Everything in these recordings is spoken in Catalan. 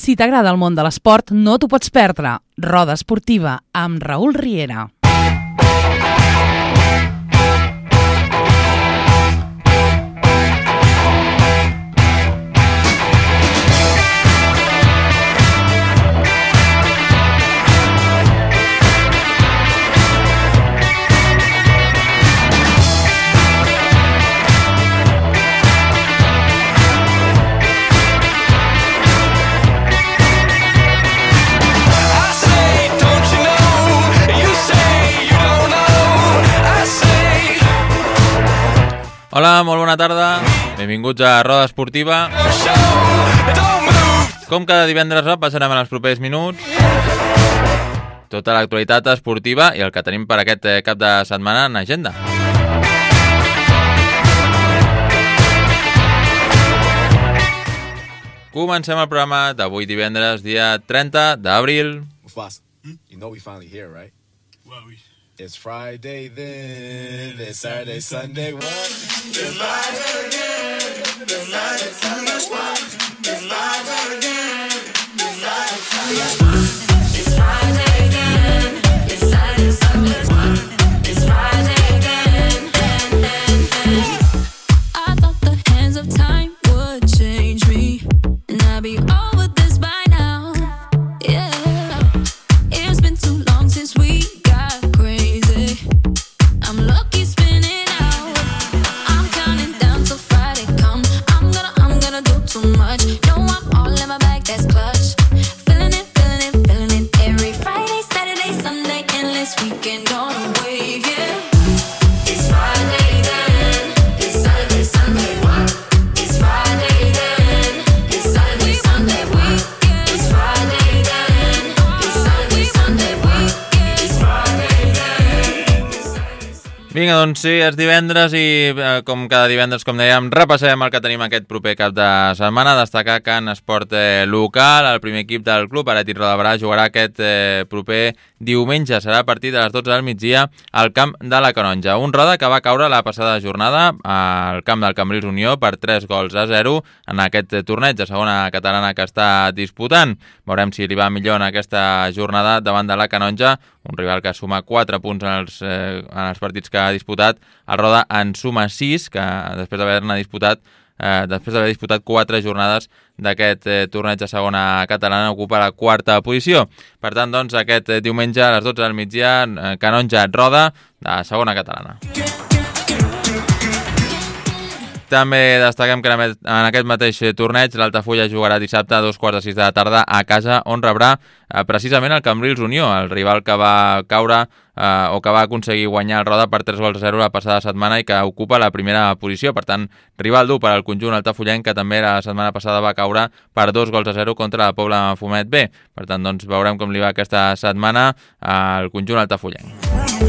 Si t'agrada el món de l'esport, no t'ho pots perdre. Roda Esportiva, amb Raül Riera. Hola, molt bona tarda. Benvinguts a Roda Esportiva. Com cada divendres passarem en els propers minuts tota l'actualitat esportiva i el que tenim per aquest cap de setmana en agenda. Comencem el programa d'avui divendres, dia 30 d'abril. You know we finally here, right? It's Friday then, it's Saturday, Sunday, what? It's live again, it's Saturday, Sunday, what? It's live again, it's Saturday, Sunday, what? It's Friday again, it's Saturday, Sunday, what? It's Friday again, I thought the hands of time would change me, and I'd be over this by now, yeah. It's been too long since we Vinga, doncs sí, és divendres i com cada divendres, com dèiem, repassem el que tenim aquest proper cap de setmana. Destacar que en esport local, el primer equip del club, Athletic Roda de Barà, jugarà aquest proper diumenge. Serà a partir de les 12 del migdia al camp de la Canonja. Un Roda que va caure la passada jornada al camp del Cambrils Unió per 3-0 en aquest torneig de segona catalana que està disputant. Veurem si li va millor en aquesta jornada davant de la Canonja, un rival que suma 4 punts en els partits que ha disputat. El Roda en suma 6, que després d'haver disputat 4 jornades d'aquest torneig de segona catalana, ocupa la quarta posició. Per tant, doncs, aquest diumenge a les 12 del migdia, Canonja Roda, de segona catalana. També destaquem que en aquest mateix torneig l'Altafulla jugarà dissabte a 2:15 de la tarda a casa, on rebrà precisament el Cambrils Unió, el rival que va caure o que va aconseguir guanyar el Roda per 3-0 la passada setmana i que ocupa la primera posició. Per tant, rival dur per al conjunt altafullenc, que també la setmana passada va caure per 2-0 contra la Pobla Mafumet B. Per tant, doncs, veurem com li va aquesta setmana al conjunt altafullenc.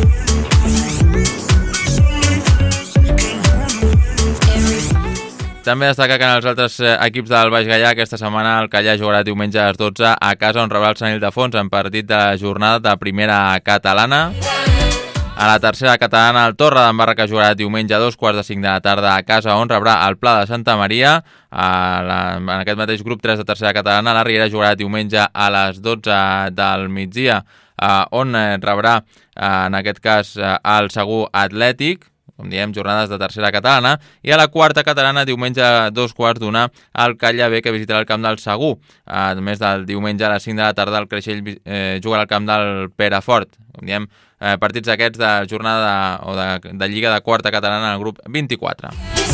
També destaca que en els altres equips del Baix Gaià aquesta setmana el Callà jugarà diumenge a les 12 a casa, on rebrà el Sant Ildefons en partit de la jornada de primera catalana. A la tercera catalana el Torre d'Embarra, que jugarà diumenge a 2:45 de la tarda a casa, on rebrà el Pla de Santa Maria. En aquest mateix grup 3 de tercera catalana la Riera jugarà diumenge a les 12 del migdia, on rebrà en aquest cas el Segur Atlètic, com diem, jornades de tercera catalana, i a la quarta catalana, diumenge a 2:15, el Calla B, que visitarà el camp del Segur. A més del diumenge a les 5 de la tarda, el Creixell jugarà al camp del Perafort. Com diem, partits aquests de jornada o de Lliga de quarta catalana en el grup 24.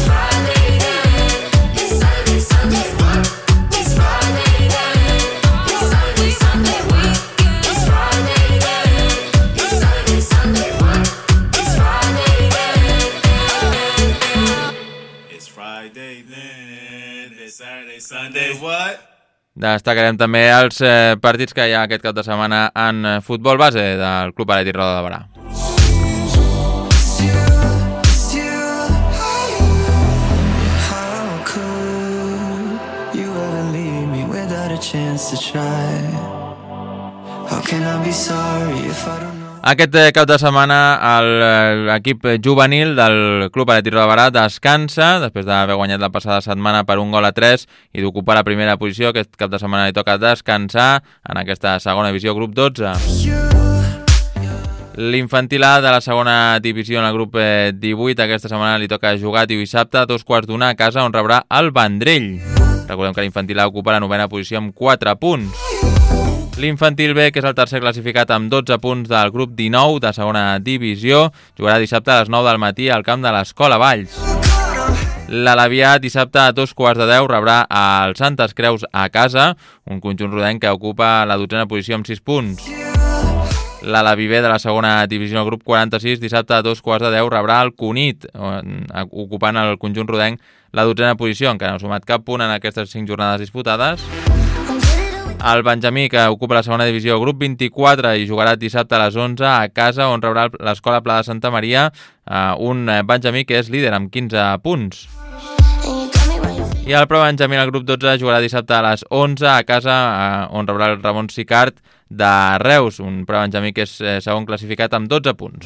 Destacarem també els partits que hi ha aquest cap de setmana en futbol base del Club Athletic Roda de Barà. Chance to try. How can I be sorry if I don't know? Aquest cap de setmana l'equip juvenil del Club Atlètic Roda de Barà descansa després d'haver guanyat la passada setmana per 1-3 i d'ocupar la primera posició. Aquest cap de setmana li toca descansar en aquesta segona divisió, grup 12. L'infantil A de la segona divisió en el grup 18 aquesta setmana li toca jugar dissabte a 2:15 a casa, on rebrà el Vendrell. Recordem que l'infantil A ocupa la novena posició amb 4 punts. L'infantil B, que és el tercer classificat amb 12 punts del grup 19 de segona divisió, jugarà dissabte a les 9 del matí al camp de l'Escola Valls. L'Alavià dissabte a 2:15 rebrà el Santes Creus a casa, un conjunt rodenc que ocupa la 12a posició amb 6 punts. L'Alaví B de la segona divisió del grup 46 dissabte a 2:15 rebrà el Cunit, ocupant el conjunt rodenc la 12a posició, encara no ha sumat cap punt en aquestes 5 jornades disputades. El Benjamí, que ocupa la segona divisió, grup 24, i jugarà dissabte a les 11 a casa, on rebrà l'Escola Pla de Santa Maria, un Benjamí que és líder amb 15 punts. I el Pro Benjamí, el grup 12, jugarà dissabte a les 11 a casa, on rebrà el Ramon Sicart de Reus, un Pro Benjamí que és segon classificat amb 12 punts.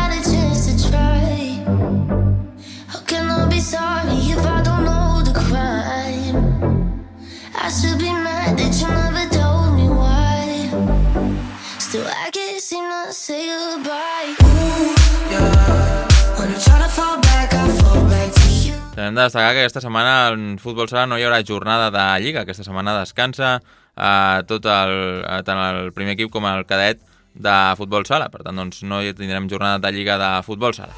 Hem de destacar que aquesta setmana en futbol sala no hi haurà jornada de Lliga. Aquesta setmana descansa tant el primer equip com el cadet de futbol sala. Per tant, doncs, no tindrem jornada de Lliga de futbol sala.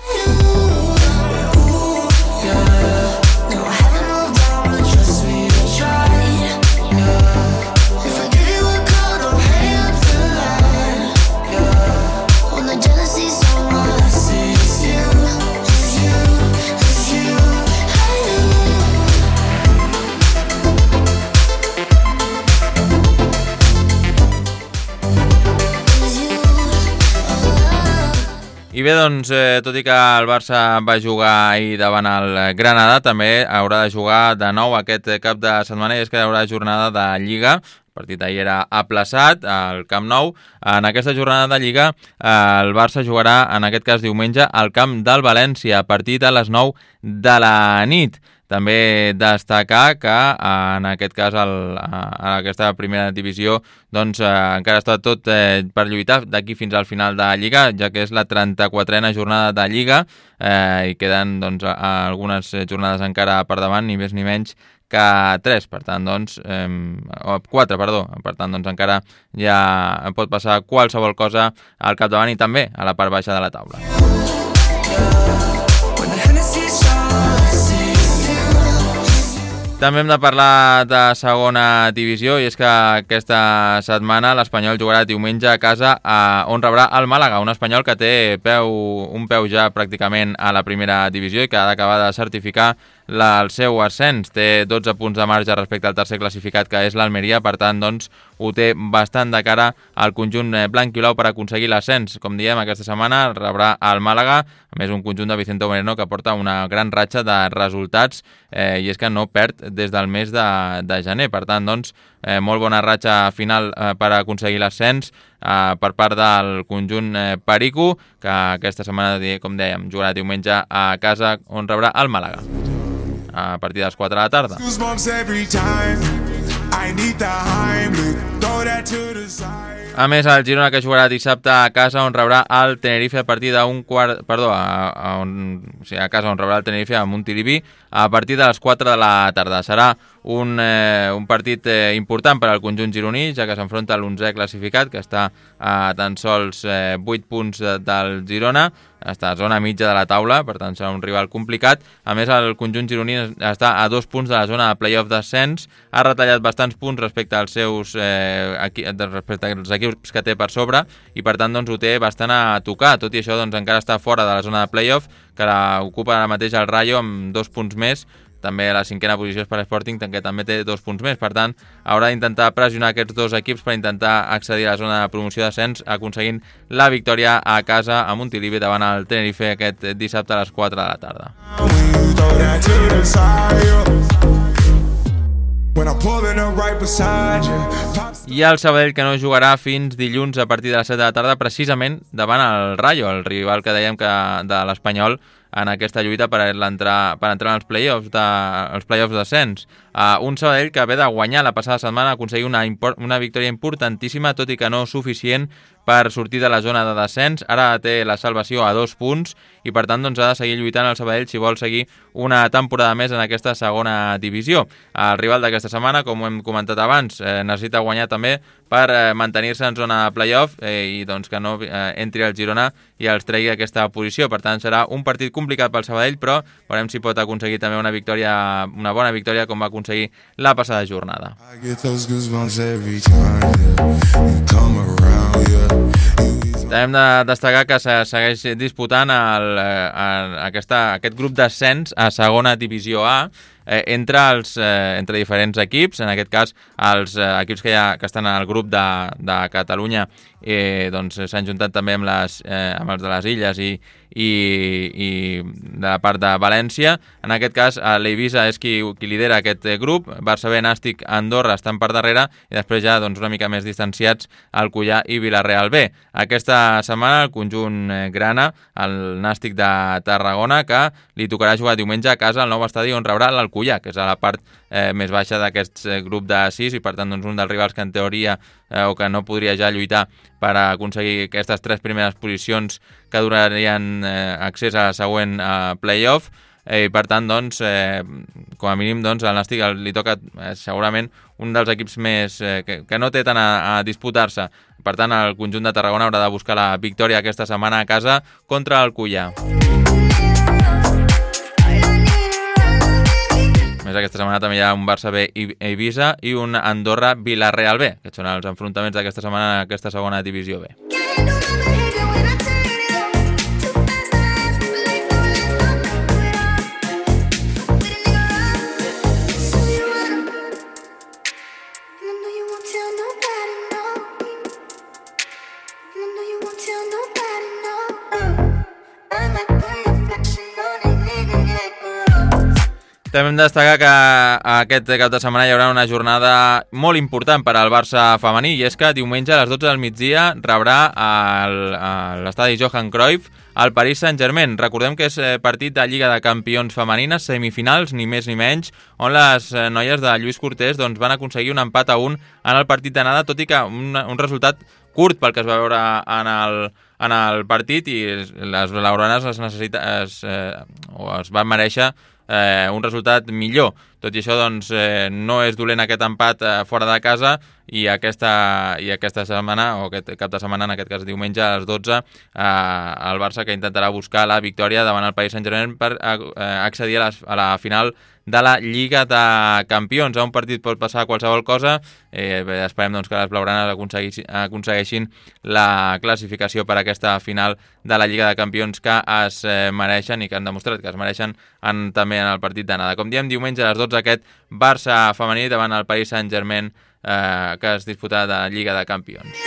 I bé, doncs, tot i que el Barça va jugar ahir davant el Granada, també haurà de jugar de nou aquest cap de setmana, i és que hi haurà jornada de Lliga. El partit d'ahir era aplaçat al Camp Nou. En aquesta jornada de Lliga, el Barça jugarà, en aquest cas diumenge, al camp del València, a partir de les 9 de la nit. També destacar que en aquest cas en aquesta primera divisió doncs, encara està tot per lluitar d'aquí fins al final de Lliga, ja que és la 34a jornada de Lliga i queden doncs, algunes jornades encara per davant, ni més ni menys que 3, per tant, doncs, 4, perdó. Per tant, doncs, encara ja pot passar qualsevol cosa al capdavant i també a la part baixa de la taula. També hem de parlar de segona divisió, i és que aquesta setmana l'Espanyol jugarà diumenge a casa, on rebrà el Màlaga, un Espanyol que té un peu ja pràcticament a la primera divisió i que ha d'acabar de certificar el seu ascens. Té 12 punts de marge respecte al tercer classificat, que és l'Almeria. Per tant, doncs, ho té bastant de cara al conjunt blanc i blau per aconseguir l'ascens. Com diem, aquesta setmana rebrà el Màlaga, a més un conjunt de Vicente Moreno que porta una gran ratxa de resultats, i és que no perd des del mes de gener. Per tant, doncs, molt bona ratxa final per aconseguir l'ascens per part del conjunt Perico, que aquesta setmana, com dèiem, jugarà diumenge a casa, on rebrà el Màlaga a partir de les 4 de la tarda. A més, el Girona, que jugarà dissabte a casa, on rebrà el Tenerife a partir d'un quart... Perdó, a casa on rebrà el Tenerife a Montilivi a partir de les 4 de la tarda. Serà un partit important per al conjunt gironí, ja que s'enfronta a l'11è classificat, que està a tan sols 8 punts del Girona, està a zona mitja de la taula, per tant serà un rival complicat. A més, el conjunt gironí està a 2 punts de la zona de play-off d'ascens, ha retallat bastants punts respecte als equips que té per sobre, i per tant doncs, ho té bastant a tocar. Tot i això, doncs, encara està fora de la zona de play-off, que l'ocupa ara mateix el Rayo amb 2 punts més. També la 5a posició és per l'Sporting, que també té 2 punts més. Per tant, haurà d'intentar pressionar aquests dos equips per intentar accedir a la zona de promoció d'ascens, aconseguint la victòria a casa a Montilivi davant el Tenerife aquest dissabte a les 4 de la tarda. I el Sabadell, que no jugarà fins dilluns a partir de les 7 de la tarda, precisament davant el Rayo, el rival que dèiem que de l'Espanyol en aquesta lluita per entrar en els play-offs d'ascens. Un Sabadell que ve de guanyar la passada setmana, aconseguir una victòria importantíssima, tot i que no suficient per sortir de la zona de descens. Ara té la salvació a 2 punts i per tant doncs, ha de seguir lluitant el Sabadell si vol seguir una temporada més en aquesta segona divisió. El rival d'aquesta setmana, com ho hem comentat abans, necessita guanyar també per mantenir-se en zona de play-off i doncs, que no entri el Girona i els tregui aquesta posició. Per tant, serà un partit complicat pel Sabadell, però veurem si pot aconseguir també una bona victòria com va aconseguir la passada jornada. Hem de destacar que se segueix disputant aquest grup d'ascens a segona divisió A entre diferents equips. En aquest cas, els equips que estan al grup de Catalunya doncs s'han juntat també amb els de les Illes i de la part de València. En aquest cas, l'Eivissa és qui lidera aquest grup. Barça B, Nàstic, Andorra estan per darrere i després ja doncs, una mica més distanciats el Cullà i Vilareal B. Aquesta setmana el conjunt grana, el Nàstic de Tarragona, que li tocarà jugar diumenge a casa al nou estadi on rebrà l'Alcoià, que és a la part més baixa d'aquest grup de 6 i per tant doncs, un dels rivals que en teoria o que no podria ja lluitar per aconseguir aquestes 3 primeres posicions que donarien accés a la següent play-off. I per tant, doncs, com a mínim, doncs, al Nàstic li toca segurament un dels equips més que no té tant a disputar-se. Per tant, el conjunt de Tarragona haurà de buscar la victòria aquesta setmana a casa contra el Cullà. Més aquesta setmana també hi ha un Barça B i Eivissa i un Andorra Vilareal B, que són els enfrontaments d'aquesta setmana en aquesta segona divisió B. També hem de destacar que aquest cap de setmana hi haurà una jornada molt important per al Barça femení i és que diumenge a les 12 del migdia rebrà a l'estadi Johan Cruyff el Paris Saint-Germain. Recordem que és partit de Lliga de Campions femenines, semifinals, ni més ni menys, on les noies de Lluís Cortés doncs, van aconseguir un empat a 1 en el partit d'anada, tot i que un resultat curt pel que es va veure en el partit i les blaugranes es van mereixer un resultat millor. Tot i això, doncs, no és dolent aquest empat fora de casa i aquesta setmana, o aquest cap de setmana, en aquest cas diumenge a les 12, el Barça que intentarà buscar la victòria davant el Paris Saint-Germain per accedir a la final de la Lliga de Campions. A un partit pot passar qualsevol cosa. Esperem doncs, que les blaugranes aconsegueixin la classificació per a aquesta final de la Lliga de Campions que es mereixen i que han demostrat que es mereixen també en el partit d'anada. Com diem, diumenge a les 12 aquest Barça femení davant el Paris Saint-Germain que es disputa de Lliga de Campions.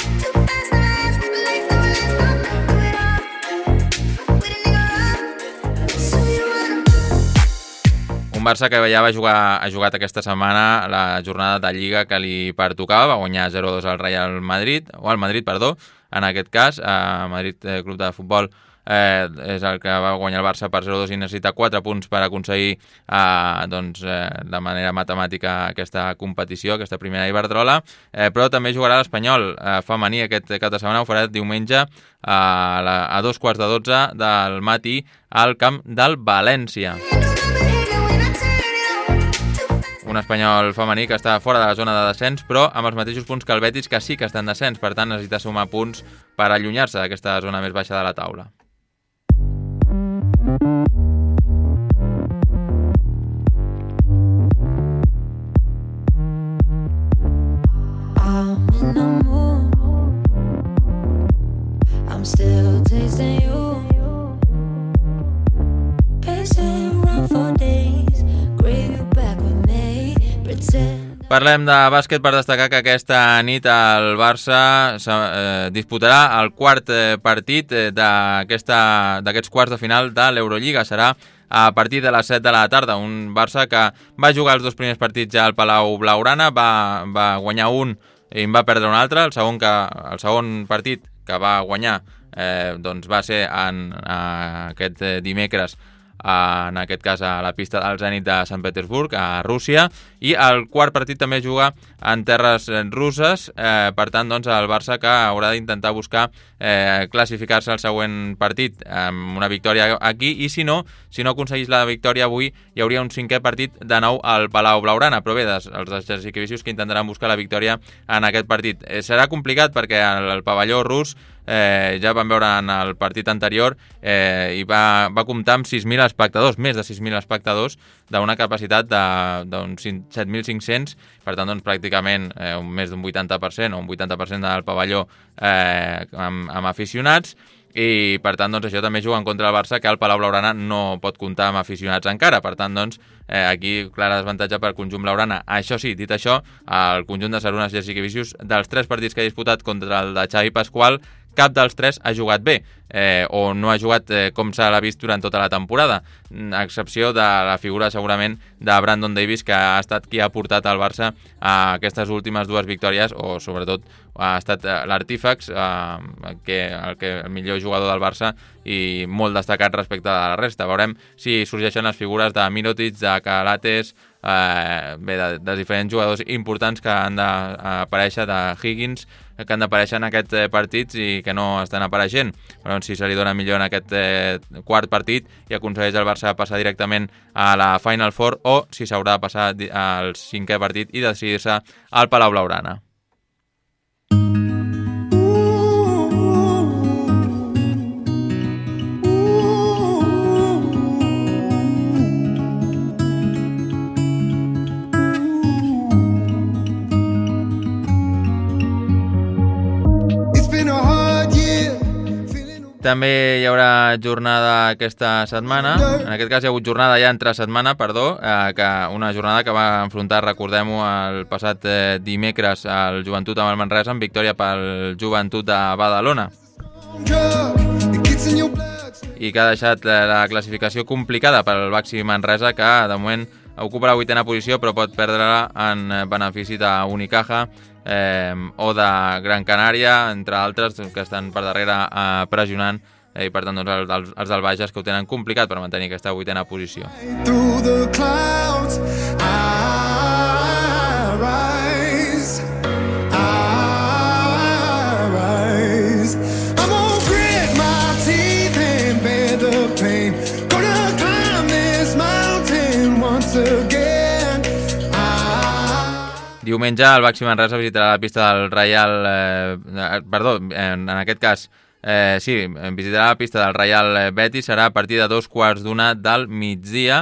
Un Barça que ja ha jugat aquesta setmana la jornada de Lliga que li pertocava, va guanyar 0-2 al Real Madrid, en aquest cas, Madrid Club de Futbol és el que va guanyar el Barça per 0-2 i necessita 4 punts per aconseguir de manera matemàtica aquesta competició, aquesta primera Iberdrola, però també jugarà l'Espanyol femení aquest cap de setmana, ho farà diumenge a 2:15 del matí al camp del València. Un Espanyol femení que està fora de la zona de descens, però amb els mateixos punts que el Betis, que sí que està en descens, per tant necessita sumar punts per allunyar-se d'aquesta zona més baixa de la taula. I'm still tasting you, pacing around for days, crave you back with me, pretend. Parlem de bàsquet per destacar que aquesta nit el Barça disputarà el quart partit d'aquests quarts de final de l'Eurolliga. Serà a partir de les 7 de la tarda. Un Barça que va jugar els dos primers partits ja al Palau Blaugrana, va guanyar un i en va perdre un altre. El segon partit que va guanyar doncs va ser en aquest dimecres, en aquest cas a la pista del Zenit de Sant Petersburg, a Rússia, i el quart partit també juga en terres russes. Per tant, doncs, el Barça que haurà d'intentar buscar classificar-se al següent partit amb una victòria aquí, i si no aconseguís la victòria avui, hi hauria un cinquè partit de nou al Palau Blaugrana, però bé, els jasикевичus que intentaran buscar la victòria en aquest partit. Serà complicat perquè el pavelló rus ja vam veure en el partit anterior i va comptar amb 6.000 espectadors, més de 6.000 espectadors, d'una capacitat d'uns 7.500, per tant, doncs, pràcticament més d'un 80% o un 80% del pavelló amb aficionats, i per tant, doncs, això també juga en contra del Barça, que el Palau Blaugrana no pot comptar amb aficionats encara. Per tant, doncs, aquí clara desavantatge per conjunt blaugrana. Això sí, dit això, el conjunt de Sarunas jasикевичus, dels 3 partits que ha disputat contra el de Xavi Pasqual, cap dels 3 ha jugat bé, o no ha jugat com se l'ha vist durant tota la temporada, a excepció de la figura segurament de Brandon Davis, que ha estat qui ha portat el Barça a aquestes últimes 2 victòries, o sobretot ha estat l'artífex, el millor jugador del Barça i molt destacat respecte a la resta. Veurem si sorgeixen les figures de Mirotic, de Calates, de diferents jugadors importants que han d'aparèixer, de Higgins, que han d'aparèixer en aquests partits i que no estan apareixent. Però si se li dona millor en aquest quart partit i aconsegueix el Barça passar directament a la Final Four, o si s'haurà de passar al 5è partit i decidir-se al Palau Blaugrana. També hi haurà jornada aquesta setmana, en aquest cas hi ha hagut jornada ja entre setmana, una jornada que va enfrontar, recordem-ho, el passat dimecres al Joventut amb el Manresa, amb victòria pel Joventut de Badalona, i que ha deixat la classificació complicada pel Baxi Manresa, que de moment ocupa la 8a posició, però pot perdre-la en benefici d'Unicaja o de Gran Canària, entre altres, que estan per darrere pressionant, i per tant, doncs, els del Bages, que ho tenen complicat per mantenir aquesta 8a posició. Diumenge el Baxi Manresa visitarà la pista del Reial... en aquest cas, visitarà la pista del Reial Betis, serà a partir de 2:15 del migdia.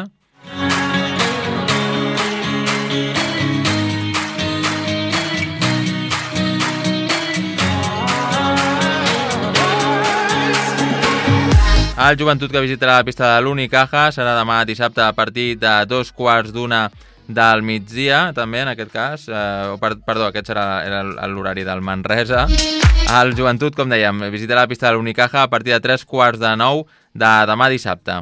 El Joventut, que visitarà la pista de l'Unicaja, serà demà dissabte a partir de 2:15 del migdia, també en aquest cas, aquest era l'horari del Manresa. El Joventut, com dèiem, visitarà la pista de l'Unicaja a partir de 3:45 de demà dissabte.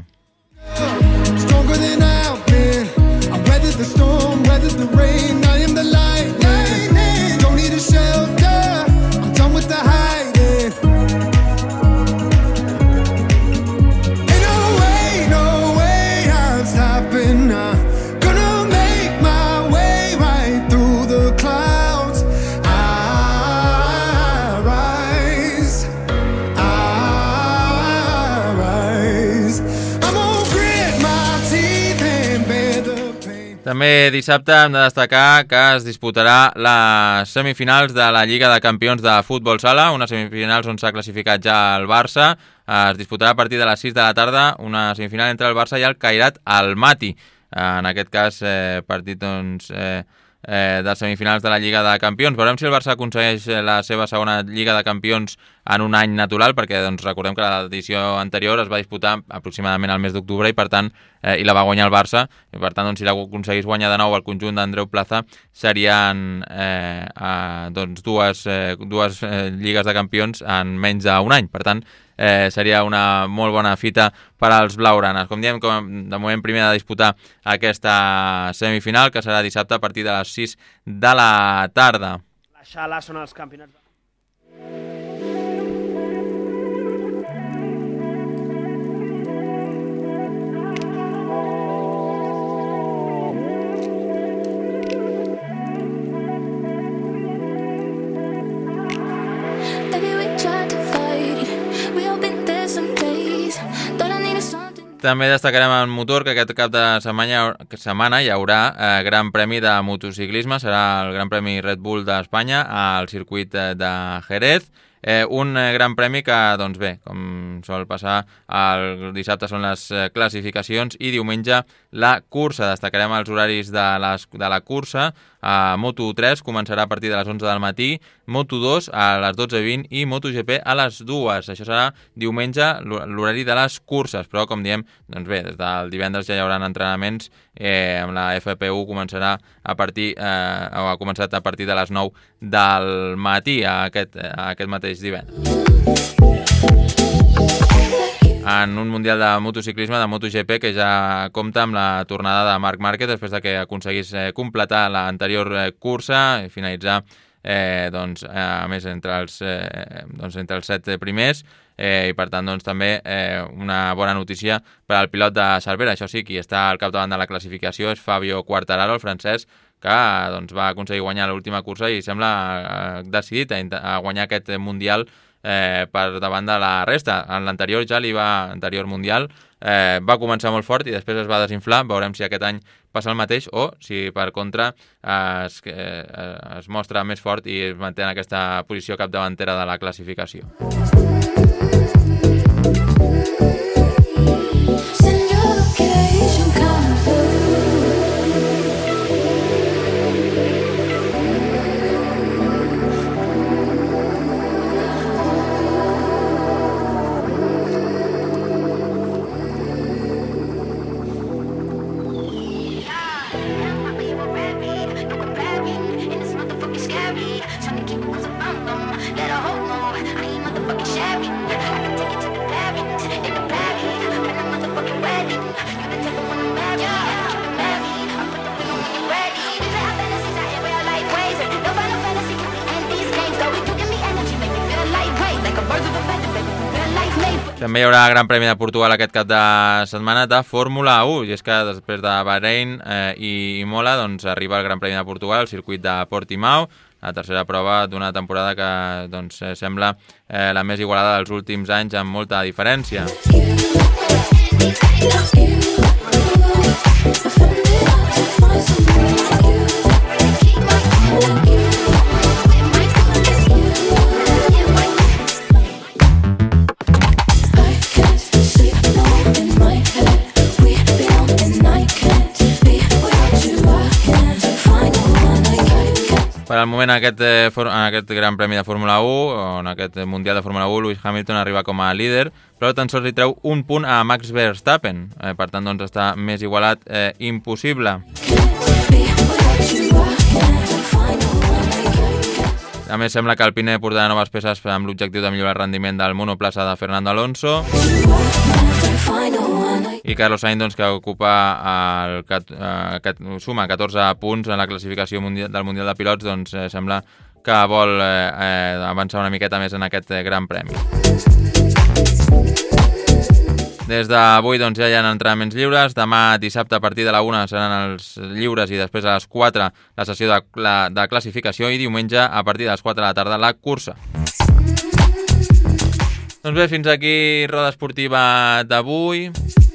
També dissabte hem de destacar que es disputarà les semifinals de la Lliga de Campions de Futbol Sala, unes semifinals on s'ha classificat ja el Barça. Es disputarà a partir de les 6 de la tarda una semifinal entre el Barça i el Kairat Almaty. En aquest cas, partit de semifinals de la Lliga de Campions. Veurem si el Barça aconsegueix la seva segona Lliga de Campions en un any natural, perquè doncs, recordem que l'edició anterior es va disputar aproximadament al mes d'octubre i per tant i la va guanyar el Barça, i per tant doncs, si aconseguís guanyar de nou el conjunt d'Andreu Plaza serien doncs, dues lligues de campions en menys d'un any, per tant seria una molt bona fita per als blaugranes. Com diem, de moment primer de disputar aquesta semifinal, que serà dissabte a partir de les 6 de la tarda. La Xala són els campionats. També destacarem el motor, que aquest cap de setmana hi haurà Gran Premi de motociclisme, serà el Gran Premi Red Bull d'Espanya al circuit de Jerez. Un gran premi que, doncs bé, com sol passar, el dissabte són les classificacions i diumenge la cursa. Destacarem els horaris de la cursa. Moto3 començarà a partir de les 11 del matí, Moto2 a les 12:20 i MotoGP a les 2. Això serà diumenge l'horari de les curses, però com diem, doncs bé, des del divendres ja hi haurà entrenaments, amb la FP1 començarà a ha començat a partir de les 9 del matí aquest mateix divendres. En un mundial de motociclisme, de MotoGP, que ja compta amb la tornada de Marc Márquez després de que aconseguís completar l'anterior cursa i finalitzar a més entre els 7 primers, i per tant doncs, també una bona notícia per al pilot de Cervera. Això sí, qui està al capdavant de la classificació és Fabio Quartararo, el francès, que doncs, va aconseguir guanyar l'última cursa i sembla decidit a guanyar aquest mundial per davant de la resta. En l'anterior anterior mundial va començar molt fort i després es va desinflar. Veurem si aquest any passa el mateix o si per contra es mostra més fort i es manté en aquesta posició capdavantera de la classificació. També hi haurà Gran Premi de Portugal aquest cap de setmana de Fórmula 1, i és que després de Bahrein i Imola doncs, arriba el Gran Premi de Portugal al circuit de Portimao, la tercera prova d'una temporada que doncs, sembla la més igualada dels últims anys amb molta diferència. Per al moment, en aquest Gran Premi de Fórmula 1, o en aquest Mundial de Fórmula 1, Lewis Hamilton arriba com a líder, però tan sols li treu un punt a Max Verstappen. Per tant, doncs, està més igualat impossible. A més, sembla que Alpine portarà noves peces amb l'objectiu de millorar el rendiment del monoplaça de Fernando Alonso. I Carlos Sainz, doncs, que suma 14 punts en la classificació del Mundial de Pilots, doncs sembla que vol avançar una miqueta més en aquest Gran Premi. Des d'avui doncs, ja hi ha entrenaments lliures. Demà dissabte a partir de la 1 seran els lliures i després a les 4 la sessió de classificació i diumenge a partir de les 4 de la tarda la cursa. Doncs bé, fins aquí Roda Esportiva d'avui.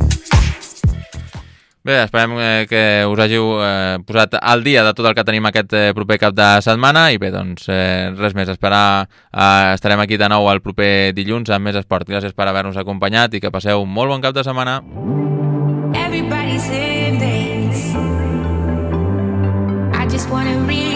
Bé, esperem que us hàgiu posat al dia de tot el que tenim aquest proper cap de setmana i bé, doncs res més, estarem aquí de nou el proper dilluns amb més esport. Gràcies per haver-nos acompanyat i que passeu un molt bon cap de setmana. Everybody say this. I just wanna